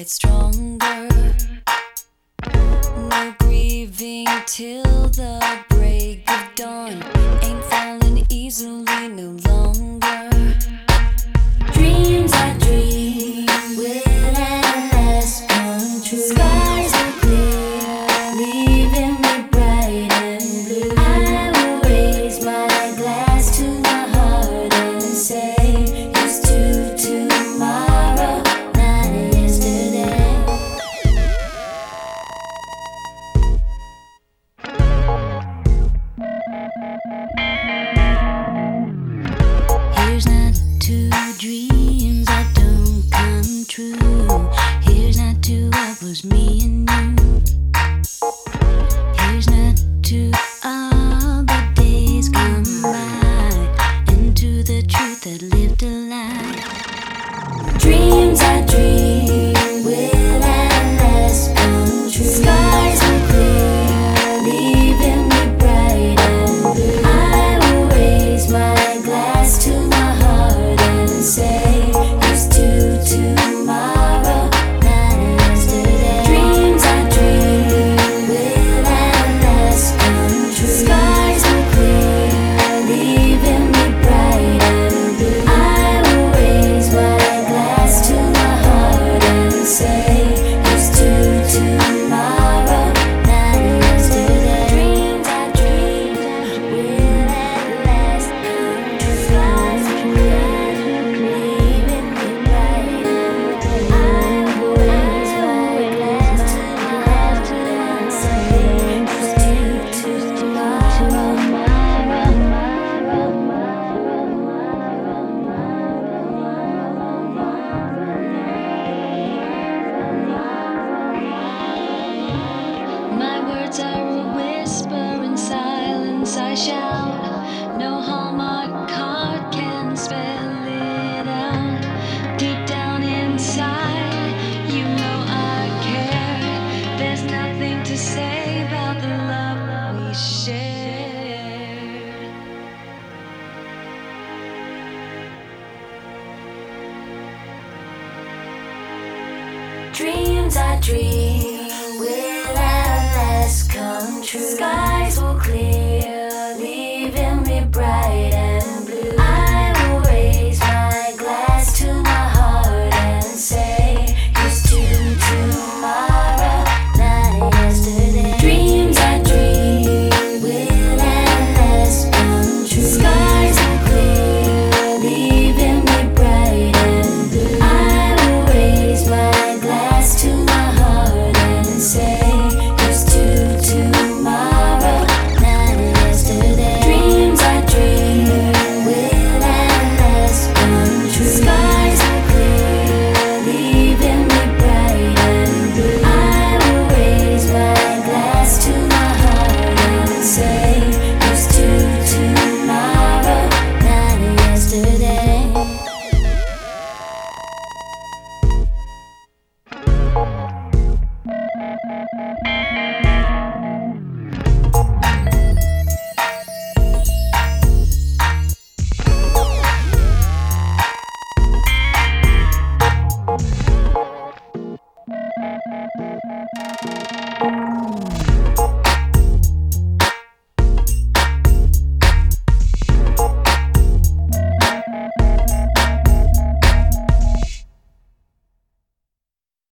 get stronger. No grieving till the break of dawn. Ain't falling easily no longer. Dreams I dream will at last come true. Skies are clear, leaving me bright and blue. I will raise my glass to my heart and say, here's to tomorrow, not yesterday. Here's not to dreams that don't come true. Here's not to what was me and you. Here's not to all the days come by, and to the truth that lived a lie. Dreams I dream will at last come true. Skies are clear, leaving me bright and blue. I will raise my glass to my heart and say, here's to tomorrow, not yesterday. Dreams I dream will at last come true. Skies are clear, leaving me bright and blue. I will raise my glass to my heart and say, here's to tomorrow, not yesterday. Dreams I dream will at last come true. Skies are clear, leaving me bright and blue. I will raise my glass to my heart and say, here's to tomorrow. My words are a whisper in silence I shout. No Hallmark card can spell it out. Deep down inside, you know I care. There's nothing to say about the love we share. Dreams I dream